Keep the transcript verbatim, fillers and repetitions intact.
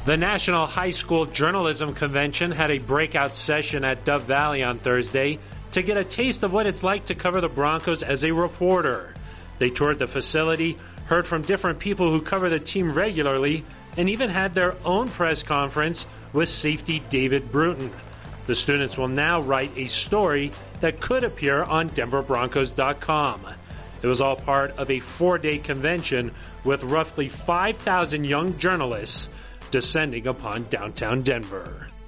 The National High School Journalism Convention had a breakout session at Dove Valley on Thursday to get a taste of what it's like to cover the Broncos as a reporter. They toured the facility, heard from different people who cover the team regularly, and even had their own press conference with safety David Bruton. The students will now write a story that could appear on Denver Broncos dot com. It was all part of a four-day convention with roughly five thousand young journalists descending upon downtown Denver.